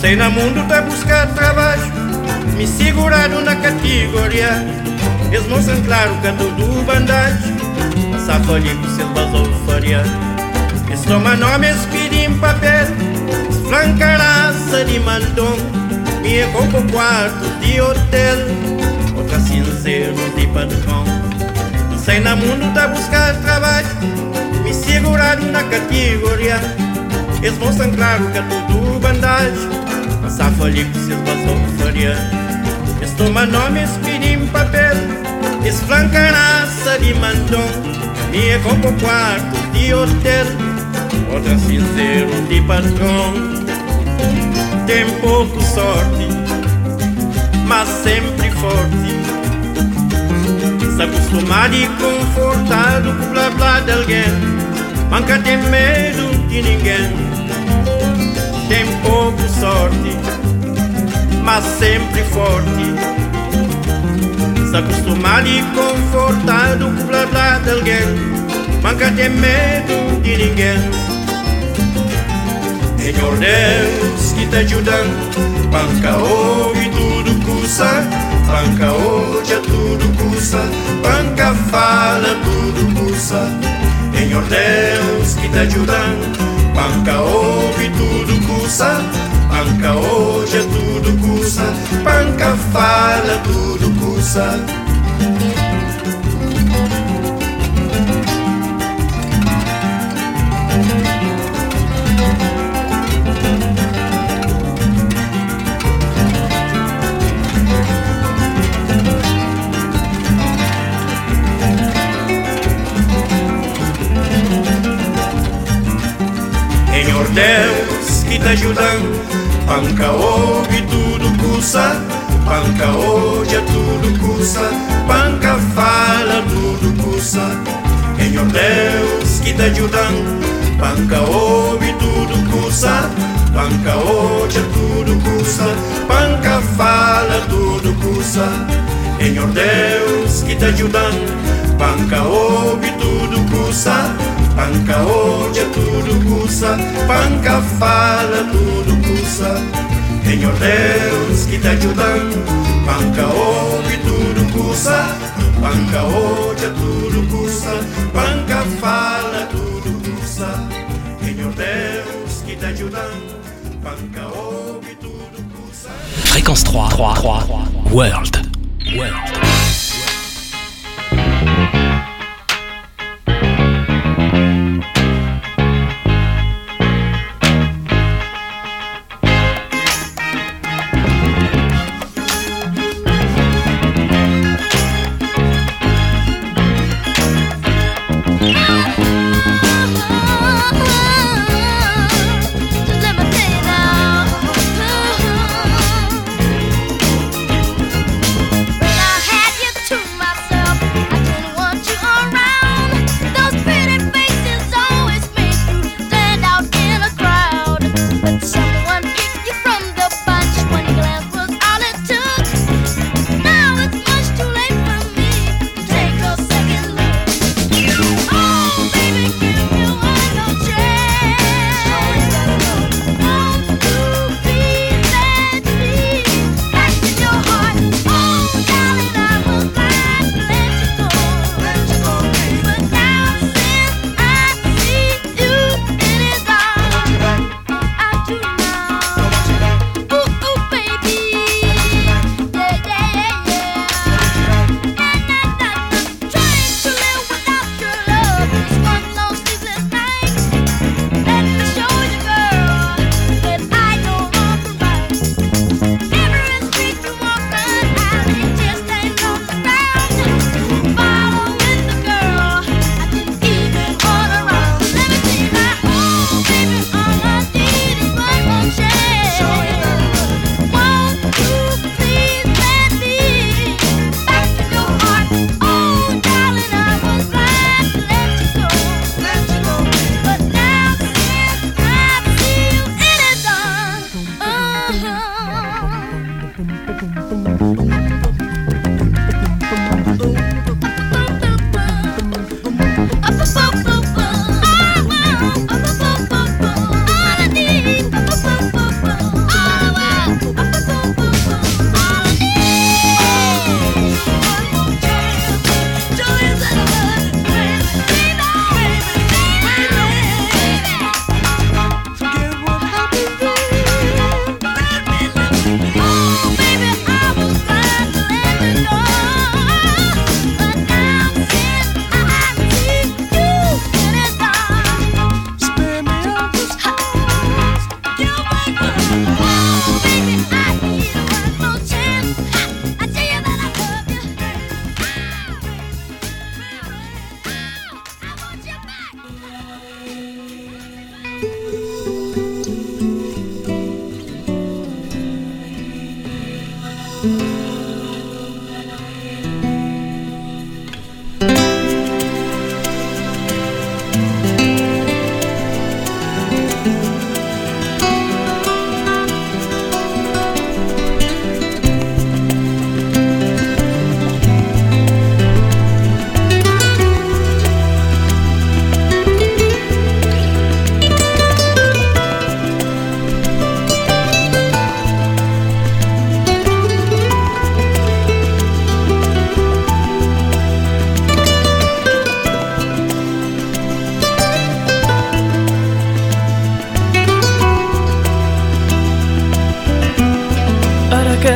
Sei no mundo tá buscar trabalho, me segurado na categoria. Eles mostram claro que tudo bandagem, passar folha com seus basou faria. Eles tomam nome, eles pedem papel, flancarraça de mandom. Me compro quarto de hotel, outra cinzeiro de padrão. Sei no mundo tá buscar trabalho, me segurado na categoria. Eles mostram claro que tudo bandagem, passar folha com seus basou faria. Eles tomam nome, eles pedem papel, eles flancarraça de mandom. Me compro quarto de hotel, outra cinzeiro de patrão. Tem pouco sorte, mas sempre forte. Se acostumado e confortado com o blá blá de alguém, nunca tem medo de ninguém. Tem pouco sorte, mas sempre forte. Se acostumado e confortado com o blá blá de alguém, nunca tem medo de ninguém. Senhor Deus que te ajudando, banca ouve tudo custa, banca hoje tudo custa, banca fala tudo custa. Senhor Deus que te ajudando, banca ouve tudo custa, banca hoje tudo custa, banca fala tudo custa. Senhor Deus que te ajudando, banca ouve tudo custa, banca hoje tudo custa, banca fala tudo custa. Senhor Deus que te ajudando, banca ouve tudo custa, banca hoje tudo custa, banca fala tudo custa. Senhor Deus que te ajudando, banca ouve tudo custa, banca hoje tudo custa, banca fala tudo custa. Senhor Deus que te ajudando, banca ouve tudo custa, banca hoje tudo custa, banca fala tudo custa. Senhor Deus que te ajudando, banca ouve tudo custa. Fréquence 3, World. Had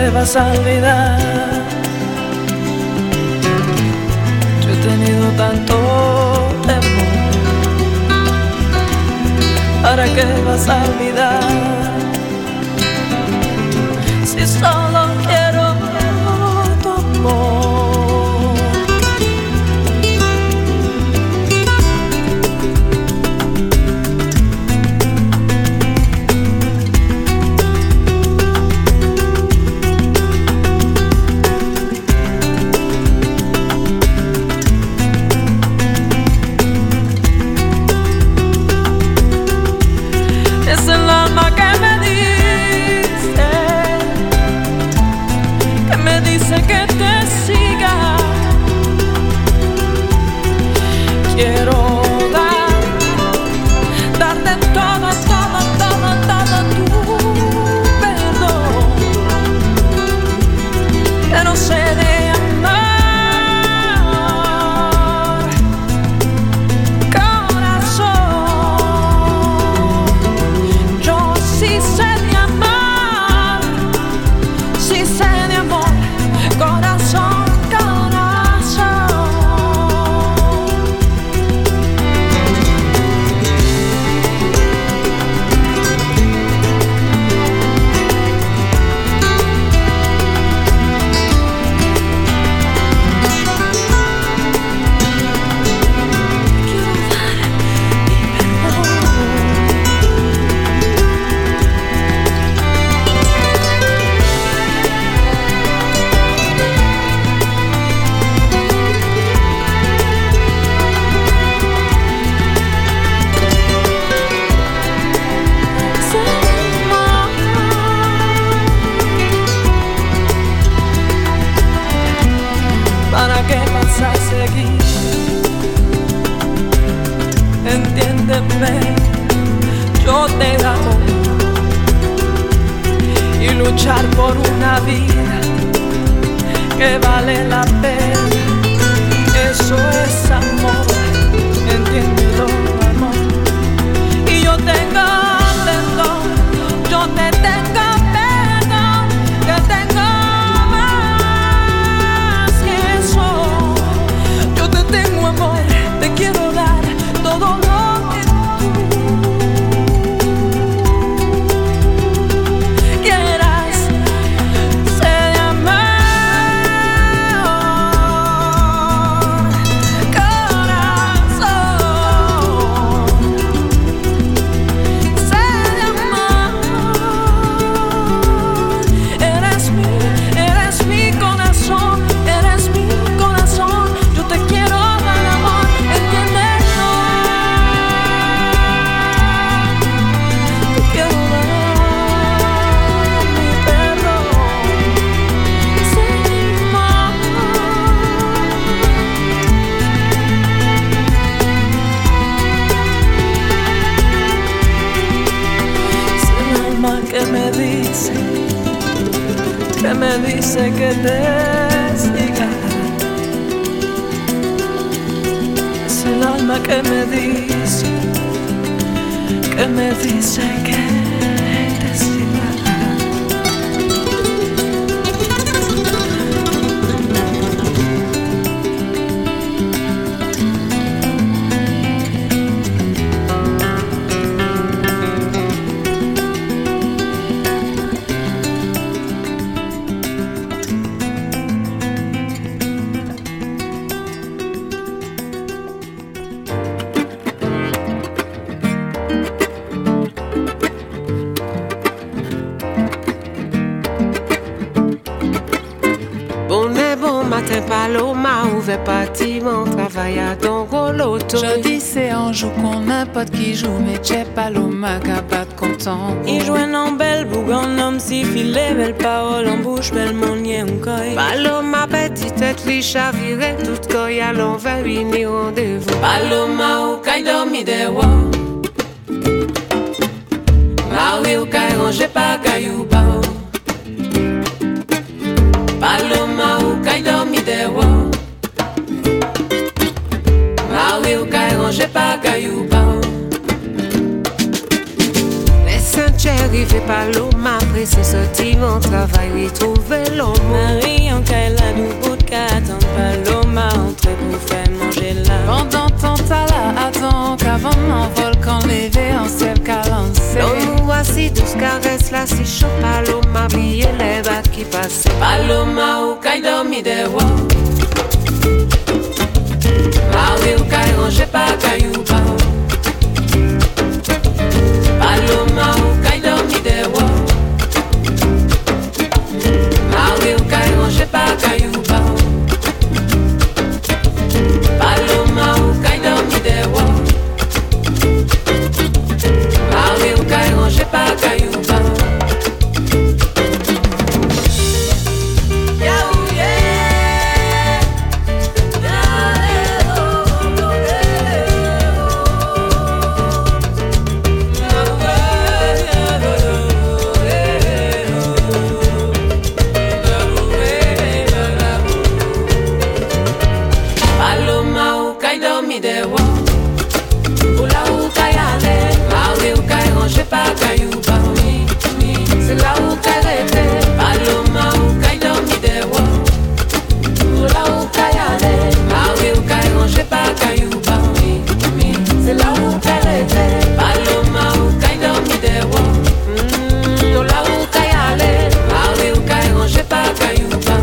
qué vas a olvidar? Yo he tenido tanto temor. ¿Para qué vas a olvidar? Si solo quiero tu amor. Que te siga, quiero darte todo, todo, todo, todo tu perdón, que no sé de amar, corazón, yo sí sé de amar, sí sé de amor. Corazón, corazón. ¿Para qué vas a seguir? Entiéndeme, yo te amo y luchar por una vida que vale la pena, eso es amor, entiéndelo, amor. Y yo tengo perdón, yo te tengo perdón, que tengo. Tengo amor, te quiero dar todo lo que tú quieras. Sé de amar, corazón. Sé de amar. Eres mi corazón, eres mi corazón. Yo te quiero. Que me dice que te siga. Es el alma que me dice que te siga. Paloma ouvert bâtiment, travaille à ton roloto. Jodi c'est un jour qu'on n'a pas qui joue, mais c'è Paloma qui bat content. Il joue en belle bougue, un homme si filé, belle parole en bouche, belle monnier en coille. Paloma petite tête, lui chavirée, toute coille à l'envers, unis rendez-vous. Paloma ou caille dormi de wa. Marie ou caille rangé pas caillou bao. Paloma ou caille dormi de wa. Marie rangé par caillou bao. Les Sanchez arrivé Paloma, pressé sorti mon travail, lui trouver l'homme. Marie en Kaila, nous bout de attendre Paloma, entrer pour faire manger là. Pendant ton là, attends qu'avant m'envole quand levé en ciel qu'a lancé. L'homme voici douce caresse là, si chaud Paloma, briller les bas qui passent. Paloma ou kay dormi de wa. Marie ou kay range pas kayou ba. Paloma ou kay dormi de wa. Marie ou kay range pas kayou ba. Paloma ou kay dormi de wa. Marie ou kay range pas kayou ba. C'est là où qu'elle était, Paloma où qu'elle dormit des rois. Pour là où qu'elle allait, Marie où qu'elle rangeait pas caillou par oui. C'est là où qu'elle était, Paloma où qu'elle dormit des rois. Pour là où qu'elle allait, Marie où qu'elle rangeait pas caillou par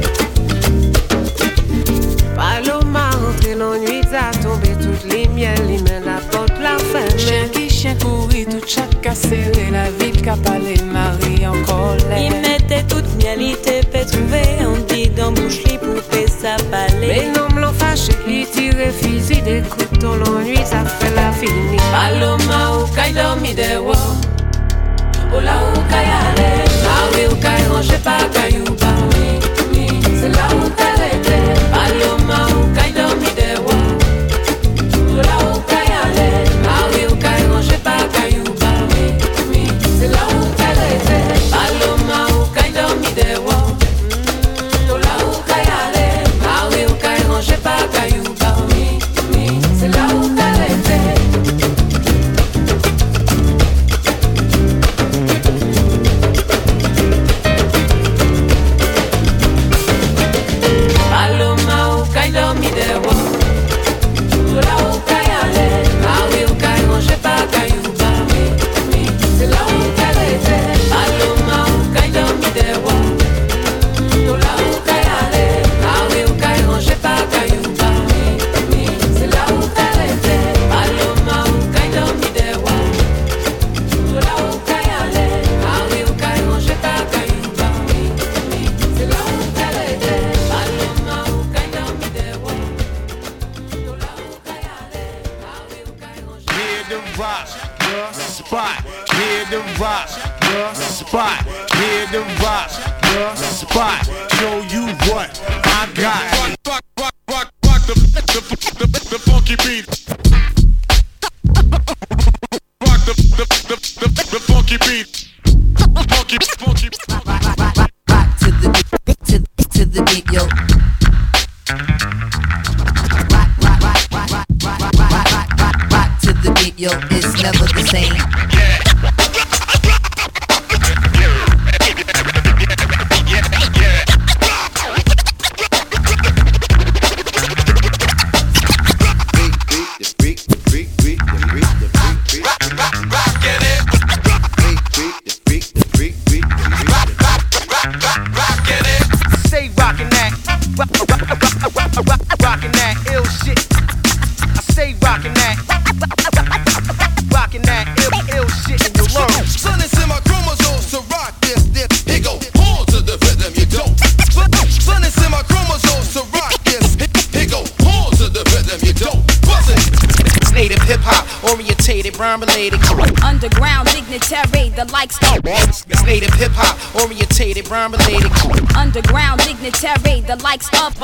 Paloma rentrée l'ennui, a tombé toutes les miels, il met la porte la ferme. Chien qui chien courit, tout chaque serré, la ville qu'a parlé, Marie en colère. Il mettait toute mialité, peut trouver, on dit dans bouche li poupée sa palais. Mais non m'l'en fâché, il tire fusil, des couteaux l'ennui, ça fait la fini. Paloma ou qu'elle dormit des rois. Ou là où qu'elle allait, Marie où qu'elle rangeait pas caillou par oui. C'est là où qu'elle était, Paloma où qu'elle dormit des rois. Ou là où qu'elle allait, Marie où qu'elle rangeait pas caillou par oui. C'est là où qu'elle était, Paloma où qu'elle dormit des rois. Ou là où qu'elle allait, Marie où qu'elle rangeait pas caillou par oui. C'est là où qu'elle était. Paloma ou qu'elle dormit des rois. Ou là où qu'elle allait, Marie où qu'elle rangeait pas caillou par oui. C'est là où qu'elle était, Paloma où qu'elle dormit des rois. Ou là où qu'elle allait, Marie où qu'elle rangeait pas caillou par oui. C'est là où qu'elle était, Paloma où qu'elle dormit des rois. Ou là où qu'elle allait, Marie où qu'elle rangeait pas caillou par oui. C'est là où qu'elle était, Paloma où qu'elle dormit des rois. Ou là où qu'elle allait, Marie où qu'elle rangeait. Here to rock the spot. Here to rock the spot. Here to rock the spot. Show you what I got. Rock the funky beat. Rock the funky beat. Funky. Rock to the beat, yo. Rock to the beat, yo. It's never the same. Say rockin' that ill shit. I say rockin' that ill shit in your lungs. Son, it's in my chromosomes to rock this. Here go, horns to the rhythm, you don't. Son, it's in my chromosomes to rock this. Here go, horns to the rhythm, you don't. Buzz it. It's native hip hop, orientated, rhyme related. Underground dignitary, the likes of. It's native hip hop, orientated, rhyme related. Underground dignitary, the likes of.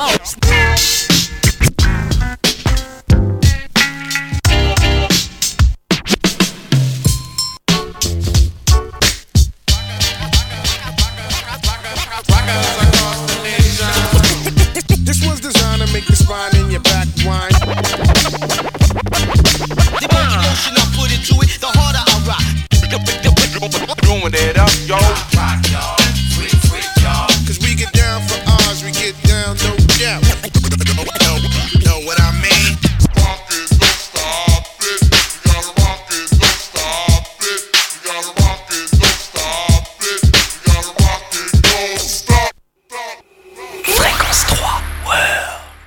This was designed to make the spine in your back whine. The more emotion I put into it, the harder I rock. blowing it up, yo. Rock, y'all, sweet, sweet, y'all. Cause we get down for ours, we get down, no doubt. Know what I mean? Rock it, don't stop it. You gotta rock it, don't stop it. You gotta rock it, don't stop it. You gotta rock it, don't stop. Fréquence 3 World.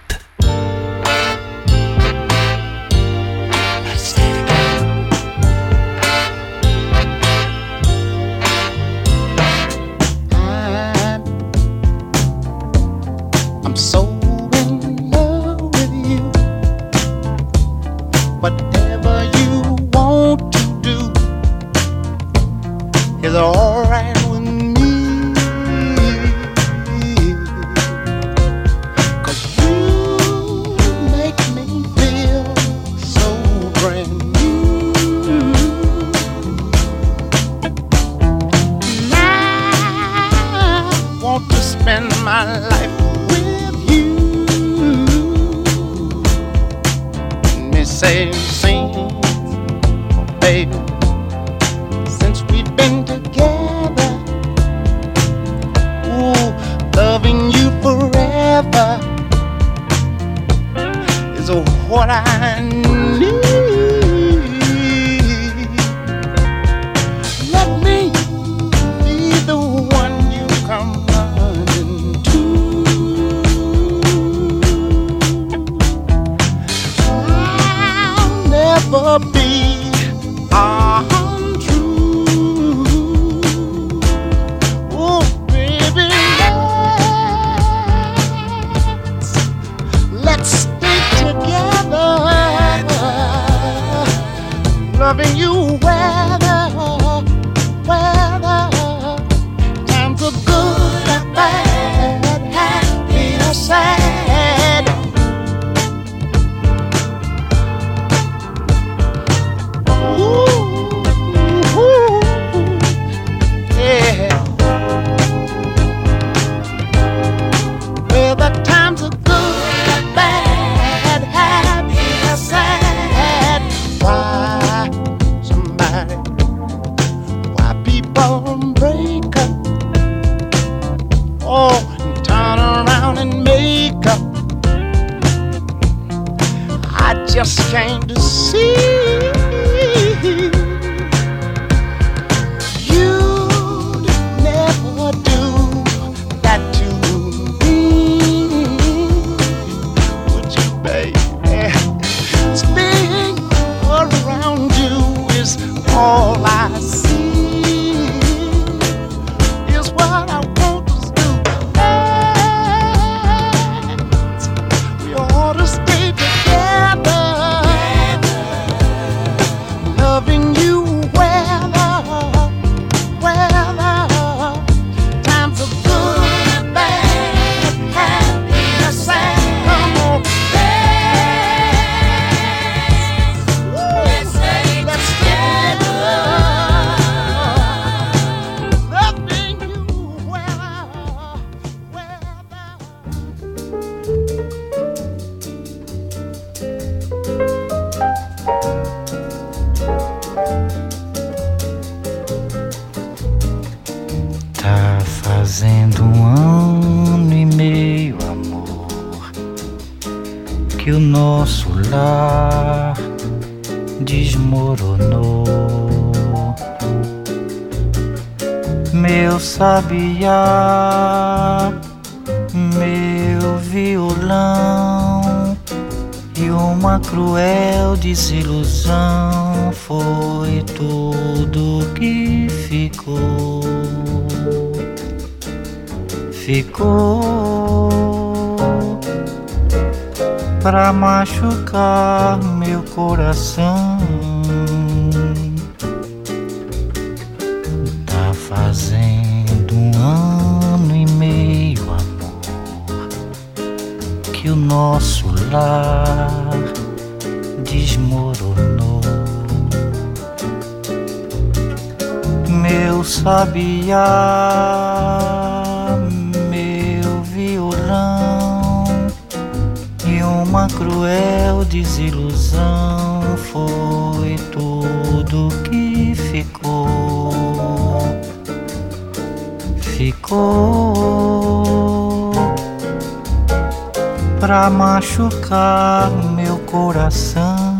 I'm so in love with you. Whatever you want to do is alright with me. 'Cause you make me feel so brand new. And I want to spend my life same scene, baby. Since we've been together, ooh, loving you forever is what I need. Let me be the one you come running to. Never be untrue. Oh, baby, let's stay together. Loving you weather times are good and bad, happy or sad. Just came to see you'd never do that to me, would you, baby? Being around you is all I see, is what I want to do. We ought to stay together. Loving you weather times are good and bad, happy and sad. Come on, let's stay together. Loving you weather. Tá fazendo 1 ano e meio, amor, que o nosso lar desmoronou. Meu sabiá, meu violão e uma cruel desilusão foi tudo que ficou. Ficou pra machucar meu coração. Tá fazendo 1 ano e meio, amor, que o nosso lar desmoronou. Meu sabiá, meu violão e uma cruel desilusão foi tudo que ficou. ficou pra machucar meu coração.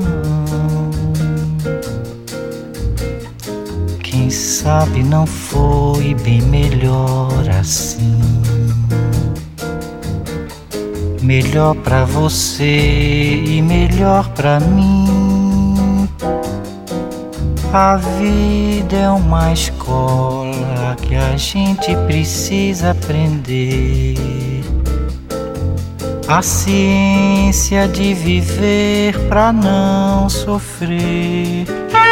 Quem sabe não foi bem melhor assim. Melhor pra você e melhor pra mim. A vida é uma escola que a gente precisa aprender. A ciência de viver pra não sofrer.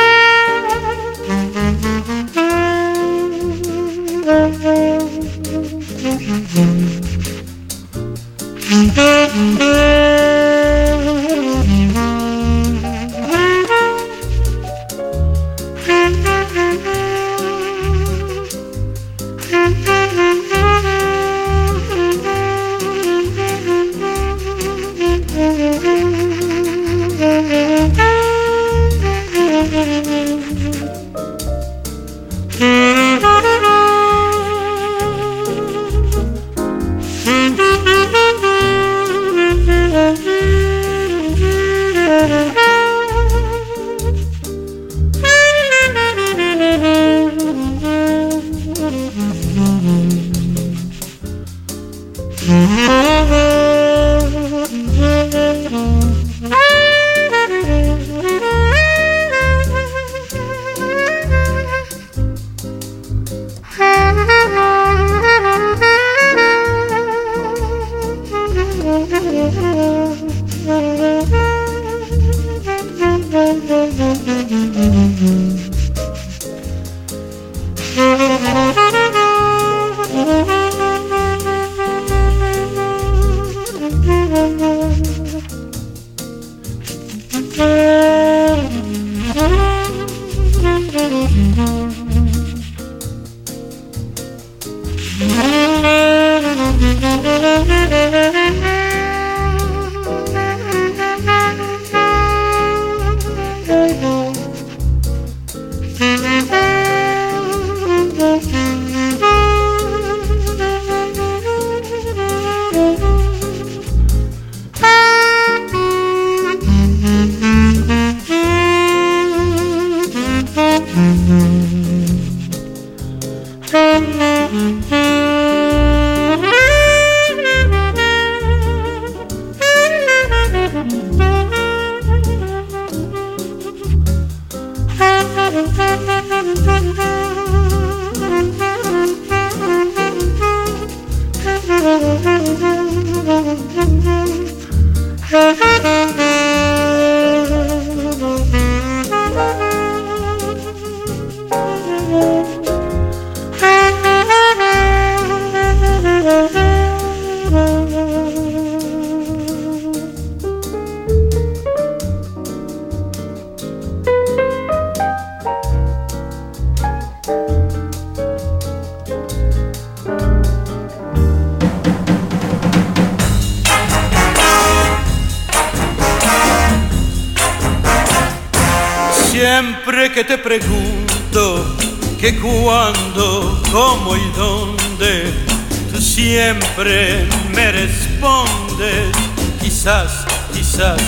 Siempre que te pregunto que cuándo, cómo y dónde, tú siempre me respondes quizás, quizás,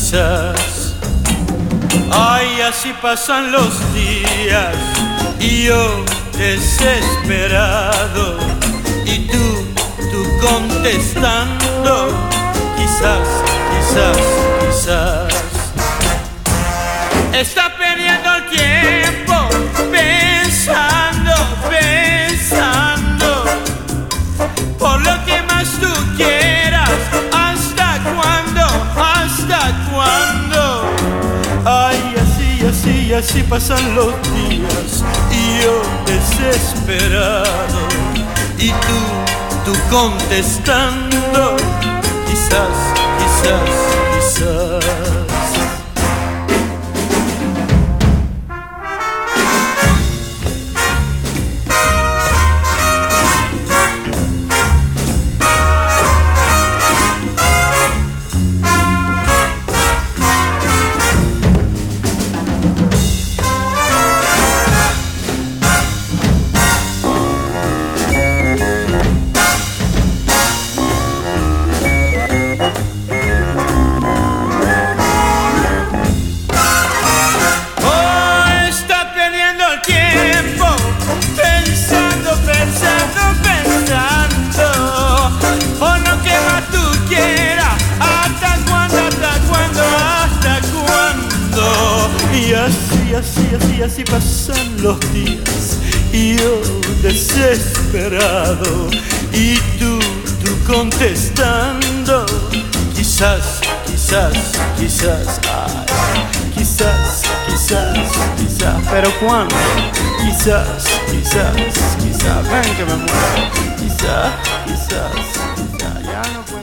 quizás. Ay, así pasan los días y yo desesperado y tú contestando quizás, quizás, quizás. Está perdiendo el tiempo pensando, pensando por lo que más tú quieras. ¿Hasta cuándo? ¿Hasta cuándo? Ay, así, así, así pasan los días y yo desesperado y tú contestando quizás, quizás, quizás. así pasan los días y yo desesperado y tú contestando. Quizás, quizás, quizás, ay, quizás, quizás, quizás, pero ¿cuándo? Quizás, quizás, quizás, ven que me muero. Quizás, quizás, quizás, ya no puedo.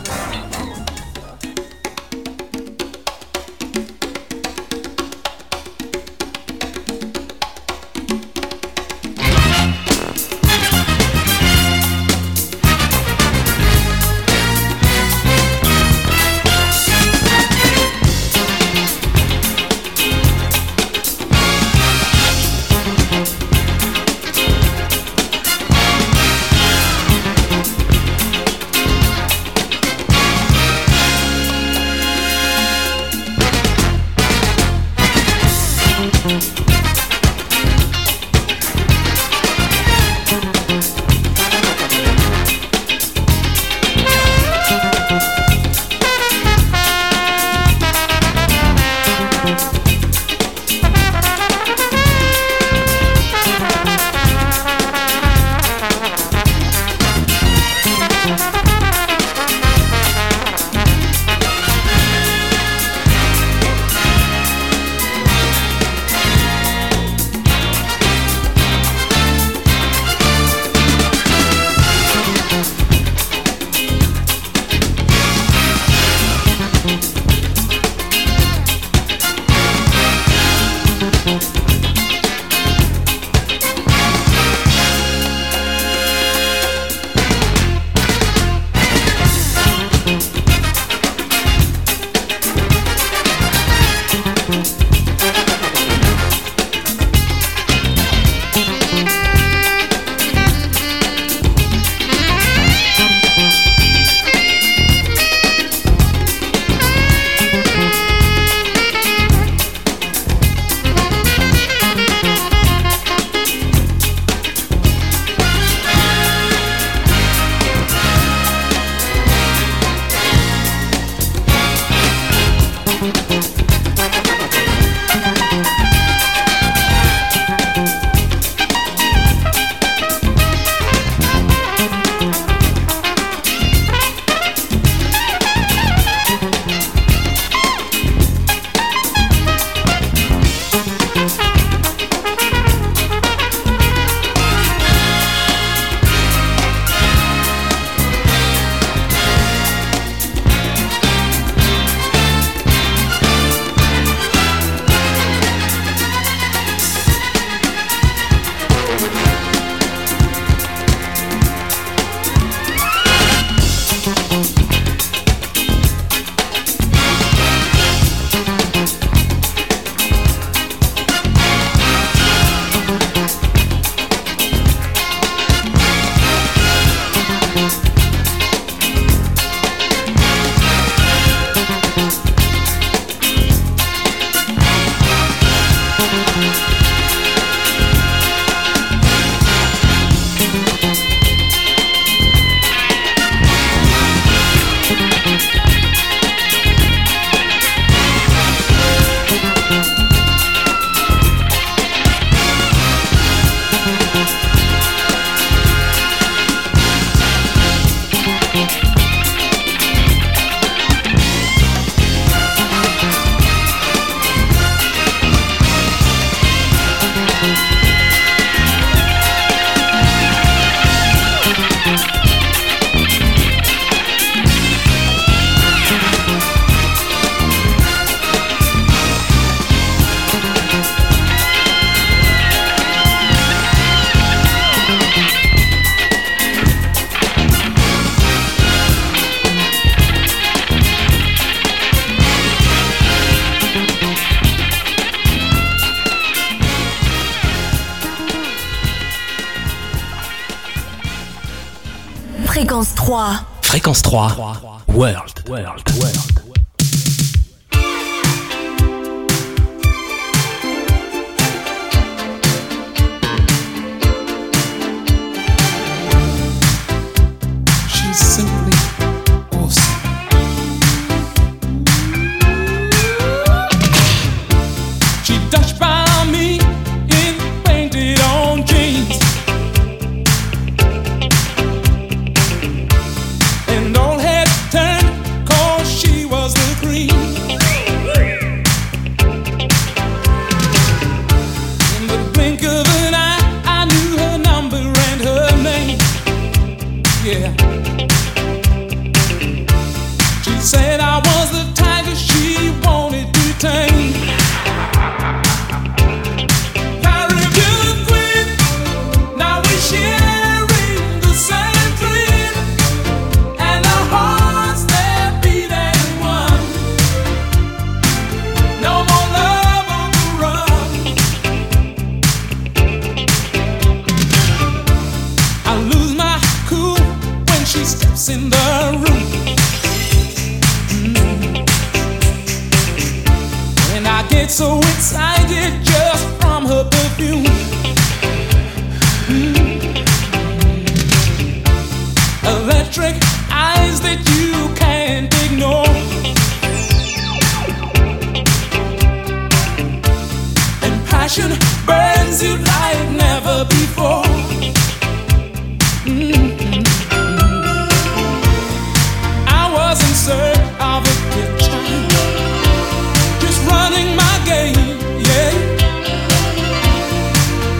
Fréquence 3. Fréquence 3. World. She's simply awesome. She dashed by me in walks in the room. And I get so excited just from her perfume. Electric eyes that you can't ignore. And passion burns you like never before. I was in search of a good time, just running my game, yeah.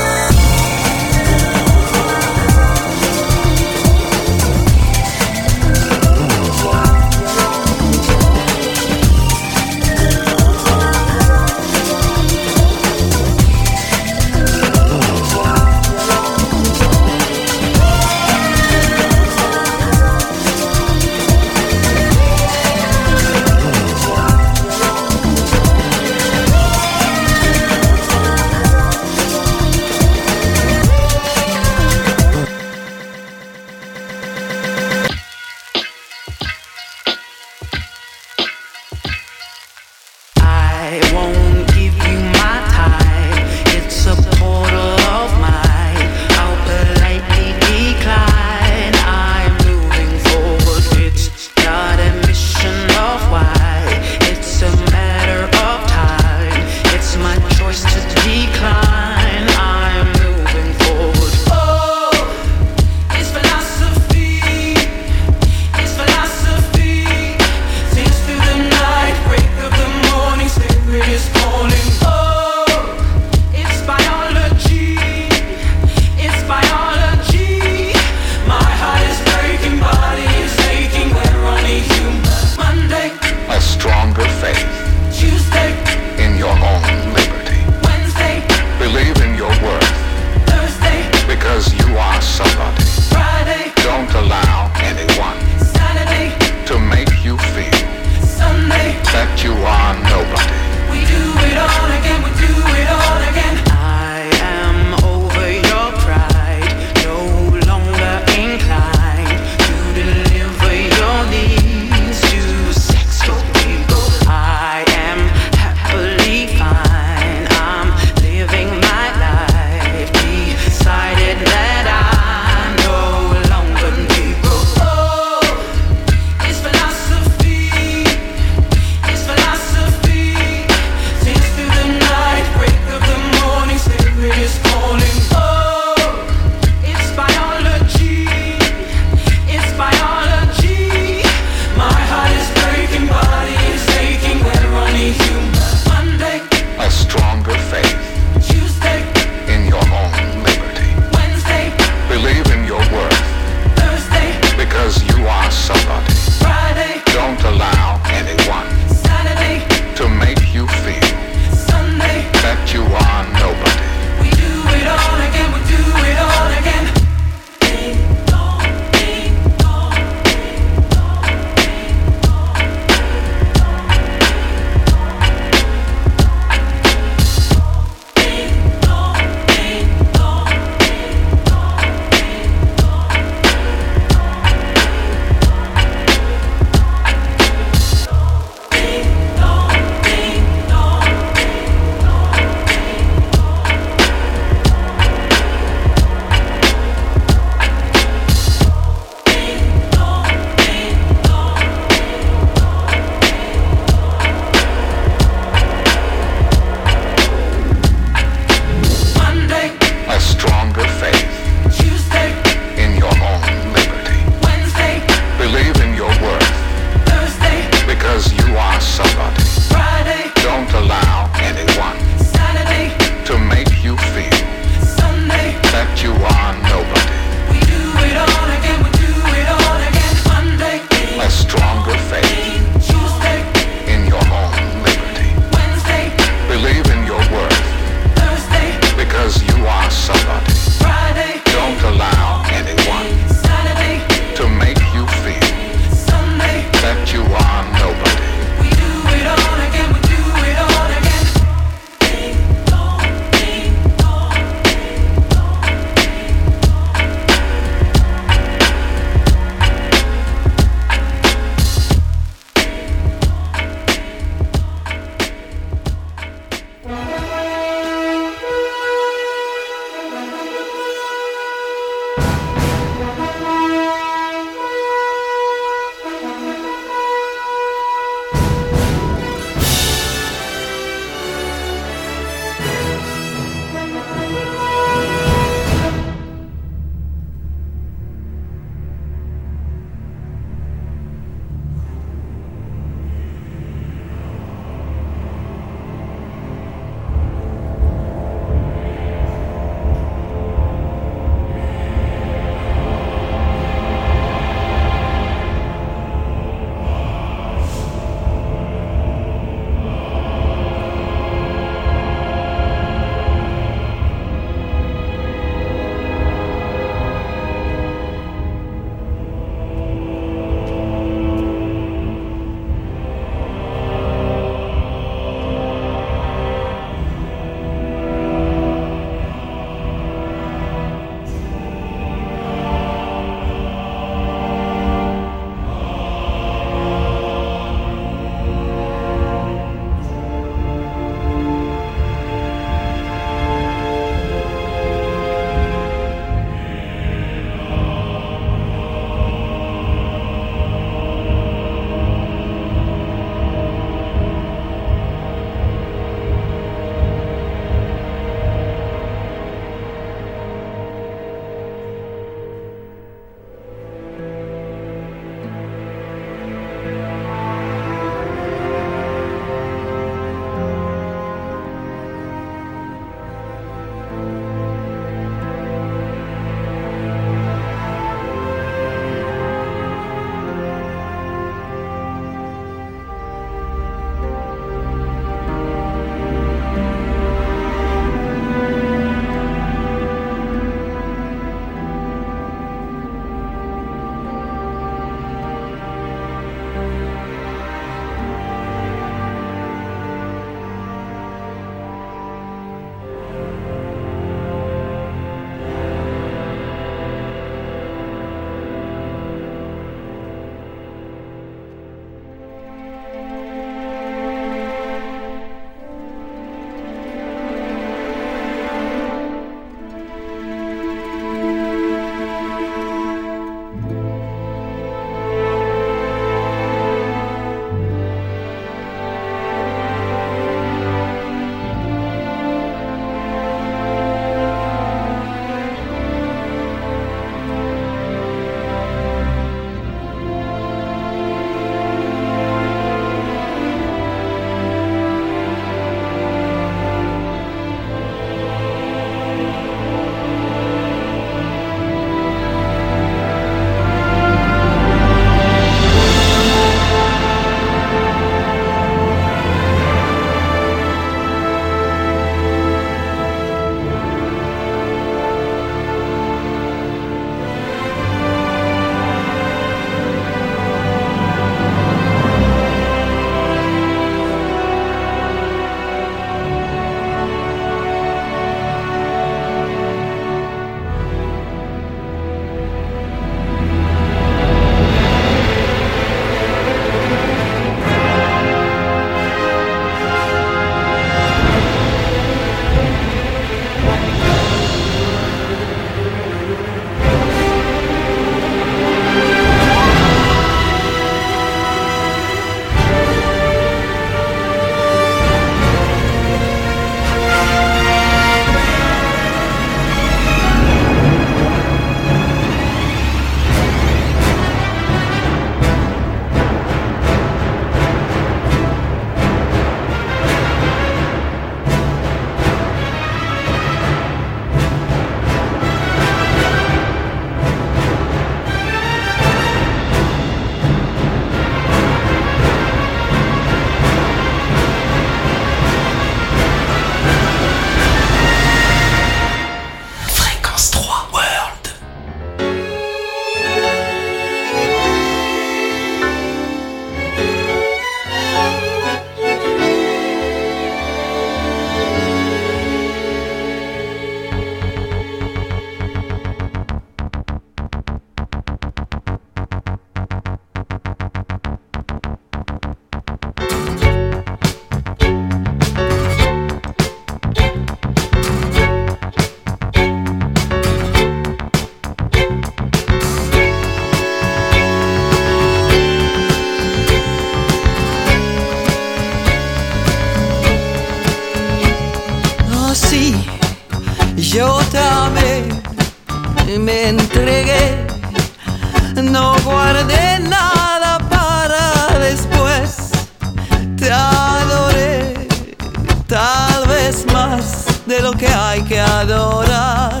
me entregué, no guardé nada para después. Te adoré, tal vez más de lo que hay que adorar.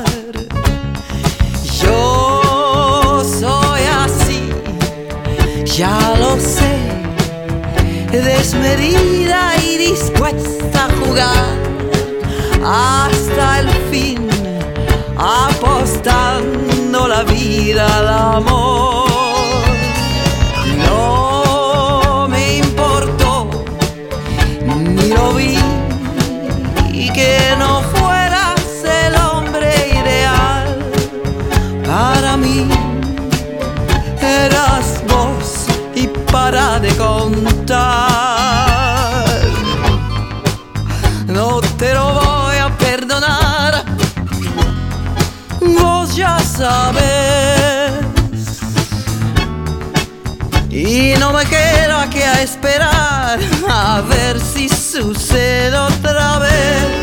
Yo soy así, ya lo sé, desmedida y dispuesta a jugar hasta el fin, apostando la vida al amor. No me importó, ni lo vi, y que no fueras el hombre ideal para mí. Eras vos y para de contar. No te lo voy a perdonar, vos ya sabes. Y no me quedo aquí a esperar a ver si sucede otra vez.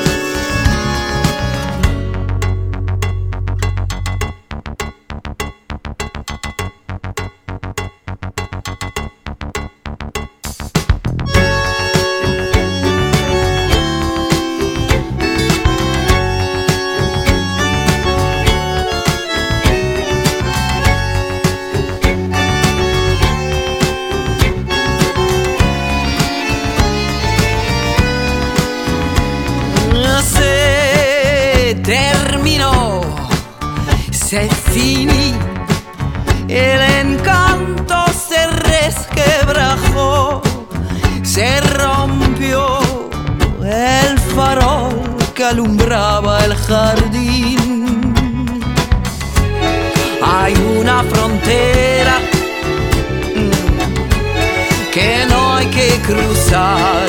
Se finí, el encanto se resquebrajó, se rompió el farol que alumbraba el jardín. Hay una frontera que no hay que cruzar,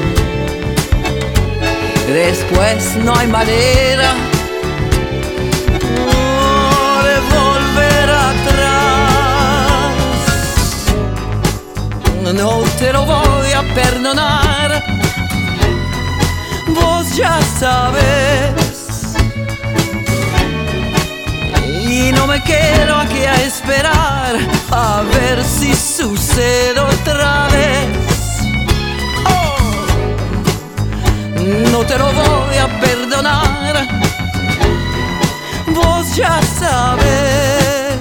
después no hay manera volver atrás. No te lo voy a perdonar, vos ya sabes. Y no me quedo aquí a esperar a ver si sucede otra vez. Oh. No te lo voy a perdonar, vos ya sabes.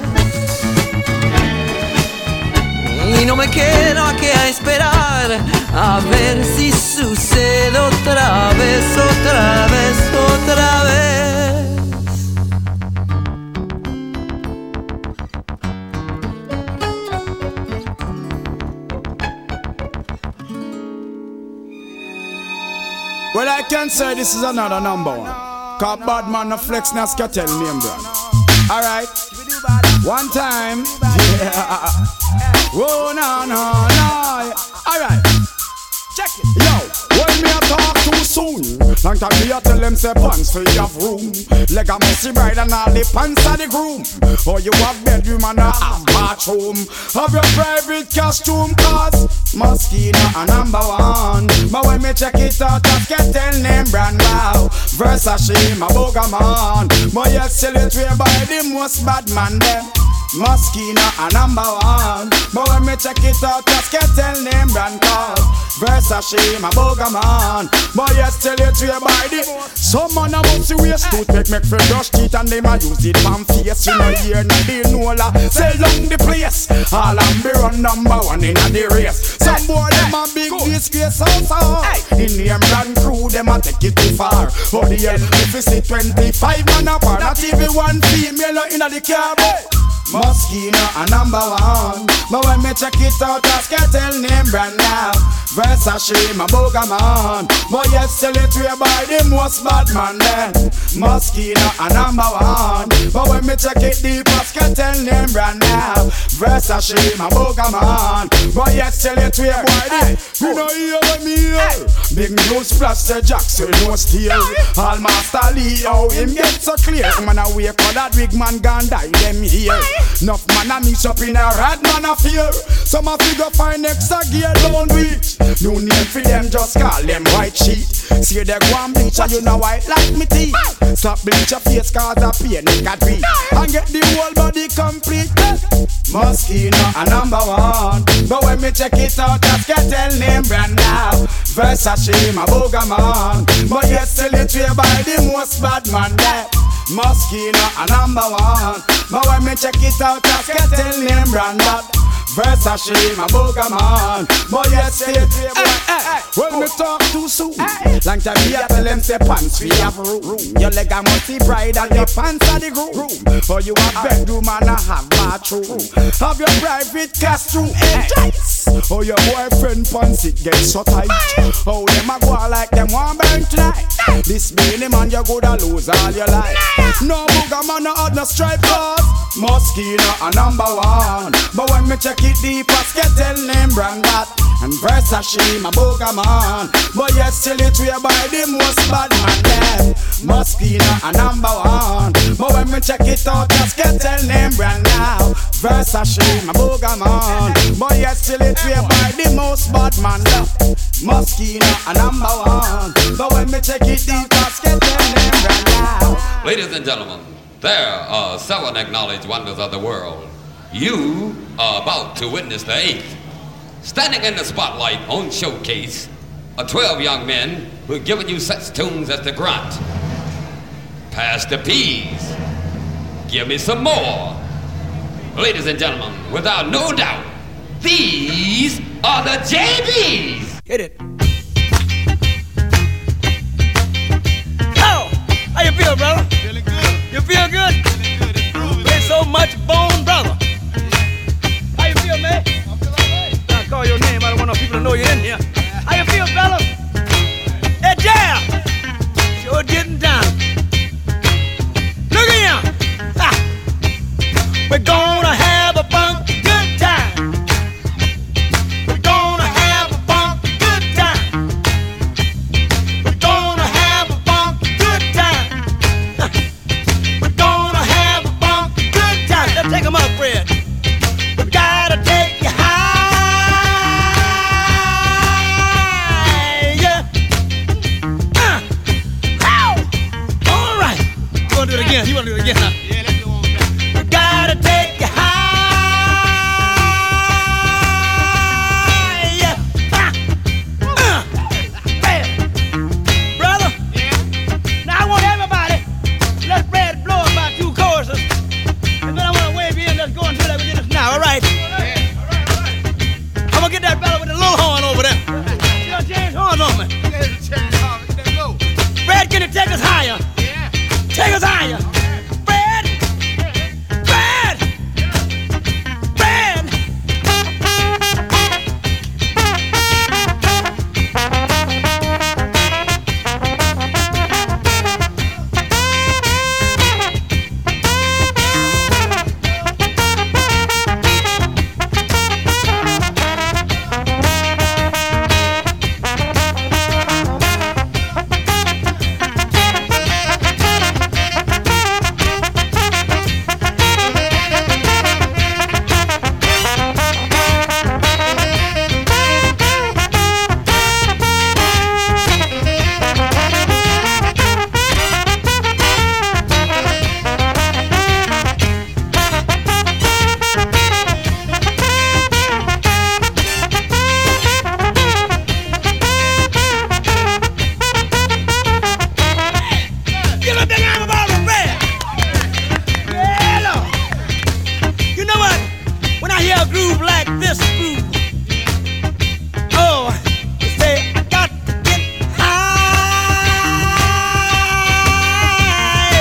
Y no me quedo aquí a esperar a ver si sucede otra vez, otra vez, otra vez. Well, I can say this is another number one, cause bad man no flex na Scatel name brand. Alright, one time, yeah. Oh no, no, no. Alright, check it. Yo, when me a talk too soon, long time me a tell them say pants for you have room. Leg a messy bride and all the pants of the groom. Or you have bedroom and a half bathroom. Have your private costume, cause Moschino a number one. But when me check it out, I can tell name brand wow. Versace, my booger man. But you sell it way by the most bad man them. Moschino a number one. But when me check it out, I can tell name brand cause Versace, my booger man. But you sell it way by the some man a must waste toothpick make for brush teeth and them a use it from face. You know here no deal no la sell down the place. All am be run number one in the race. Some boy them a big disgrace also. In the brand crew them a take it too far. For the hell if you see 25 man apart, not even one female in the car. Moschino a number one. But when me check it out, I can tell name brand now. Versace, my booger man. But you sell it way by the most bad man then. Moschino a number one. But when me check it deep, I can tell name brand now. Versace, my booger man. But you sell it way by the you know hear what me hear. Big news flash say Jackson no steal. All Master Lee, how him get so clear. Man a wake for that big man gon' die them here. Enough man a mix up in a rat man a fear. Some a figure find extra gear don't reach. No name for them, just call them white sheet. See they go and bleach and you know white like me teeth. Stop bleach your face cause a pain it got beat. And get the whole body complete. Moschino a number one. But when me check it out, just get tell name brand now. Versace, my booger man. But yet still it way by the most bad man there. Moschino a number one. But when me check it out, just get tell name brand that. Versace, my booger man. But yet still it way by. When me talk too soon, long time me a tell them say pants we have room. Your leg a multi bride and your pants are the groom. Or you have bedroom and a have bathroom. Have your private costume entrance. Or your boyfriend pants it gets so tight. Oh them a go like them one burn tonight. This meaning man you gotta lose all your life. No booger man no have no stripe cause Moschino a number one. But when me check it deep I get tell name brand that. And Versace my booger man. But yet still it way by the most bad man them. Moschino a number one. But when me check it out just get tell name brand now. Versace my booger man. But yet still it way by the most bad man them. Moschino a number one. But when me check it deep just get tell name brand now. Ladies and gentlemen, there are 7 acknowledged wonders of the world. You are about to witness the 8th. Standing in the spotlight on Showcase are 12 young men who have given you such tunes as the grunt. Pass the peas. Give me some more. Ladies and gentlemen, without no doubt, these are the JBs. Hit it. Oh, how you feel, brother? Feeling good. You feel good? There's so much